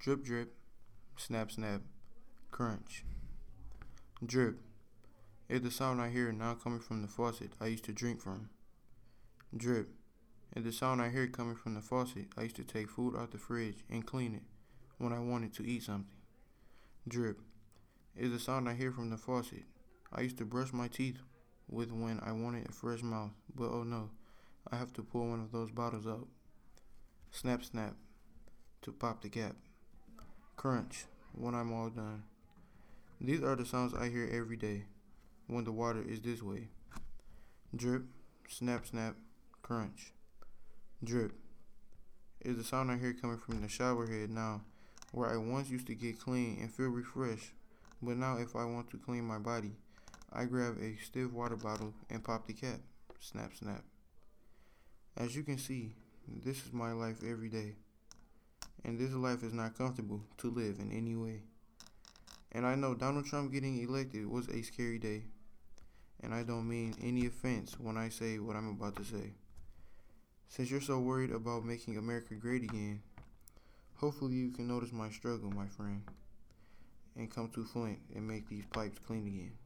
Drip, drip, snap, snap, crunch. Drip is the sound I hear now coming from the faucet I used to drink from. Drip is the sound I hear coming from the faucet I used to take food out the fridge and clean it when I wanted to eat something. Drip is the sound I hear from the faucet I used to brush my teeth with when I wanted a fresh mouth, but oh no, I have to pull one of those bottles out. Snap, snap, to pop the cap. Crunch, when I'm all done. These are the sounds I hear every day when the water is this way. Drip, snap, snap, crunch. Drip is the sound I hear coming from the shower head now, where I once used to get clean and feel refreshed, but now if I want to clean my body, I grab a stiff water bottle and pop the cap. Snap, snap. As you can see, this is my life every day, and this life is not comfortable to live in any way. And I know Donald Trump getting elected was a scary day, and I don't mean any offense when I say what I'm about to say. Since you're so worried about making America great again, hopefully you can notice my struggle, my friend, and come to Flint and make these pipes clean again.